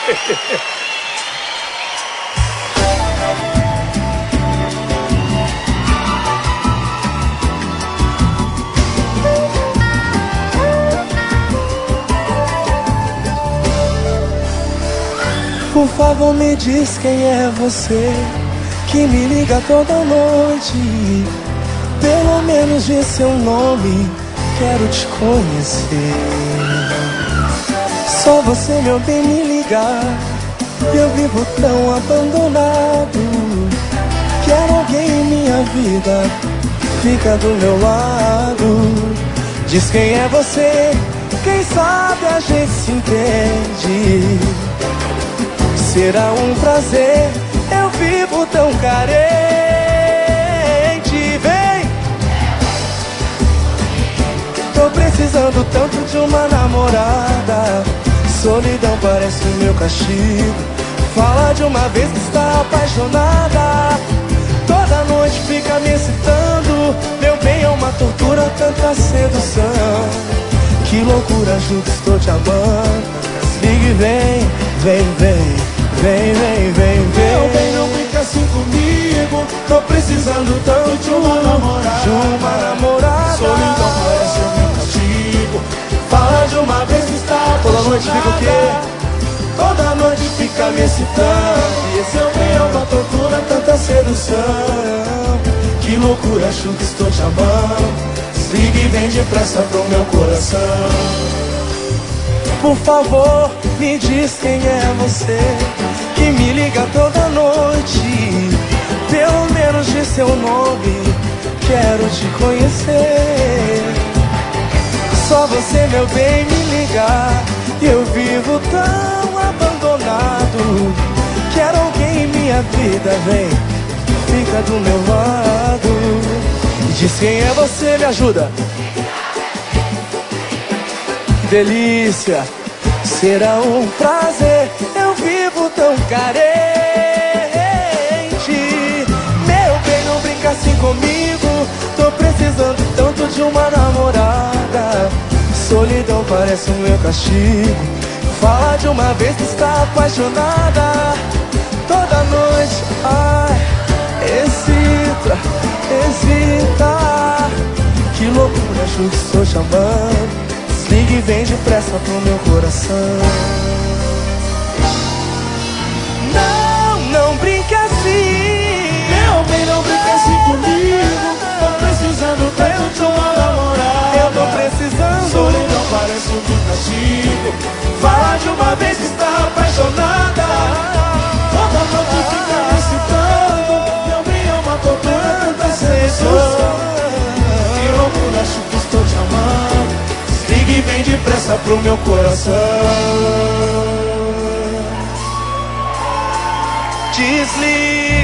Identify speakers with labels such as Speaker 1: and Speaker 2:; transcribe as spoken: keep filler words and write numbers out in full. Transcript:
Speaker 1: Por favor, me diz quem é você que me liga toda noite. Pelo menos diz seu nome, quero te conhecer. Só você, meu bem, me ligar. Eu vivo tão abandonado. Quero alguém em minha vida, fica do meu lado. Diz quem é você, quem sabe a gente se entende. Será um prazer, eu vivo tão carente. Vem! Tô precisando tanto de uma namorada. Solidão parece o meu castigo. Fala de uma vez que está apaixonada. Toda noite fica me excitando. Meu bem, é uma tortura, tanta sedução. Que loucura, junto estou te amando. Ligue, vem, vem, vem. Vem, vem, vem, vem.
Speaker 2: Meu bem, não brinca assim comigo. Tô precisando tanto de uma namorada.
Speaker 1: De uma namorada.
Speaker 2: Solidão parece o meu castigo. Fala de uma vez que está apaixonada.
Speaker 1: Toda noite fica o quê?
Speaker 2: Toda noite fica me excitando. E esse meu bem é uma tortura, tanta sedução. Que loucura, acho que estou te amando. Ligue e vem depressa pro meu coração.
Speaker 1: Por favor, me diz quem é você que me liga toda noite. Pelo menos diz seu nome, quero te conhecer. Só você, meu bem, me ligar. Eu vivo tão abandonado. Quero alguém em minha vida, vem, fica do meu lado. Diz quem é você, me ajuda. Que delícia, será um prazer, eu vivo tão carente. Meu bem, não brinca assim comigo. Tô precisando tanto de uma namorada. Solidão parece o meu castigo. Fala de uma vez que está apaixonada. Toda noite, ai, excita, excita. Que loucura, acho que estou chamando. Ligue e vem depressa pro meu coração. Não, não brinque assim.
Speaker 2: Meu bem, não brinca assim comigo. Tô precisando tanto de uma namorada.
Speaker 1: Eu tô precisando.
Speaker 2: Solidão parece um castigo. Fala de uma vez que está apaixonada. Toda noite fica me excitando. Meu bem, é uma tortura, tanta sedução. Que loucura, acho que estou te amando. Ligue e vem depressa pro meu coração.
Speaker 1: Desliga.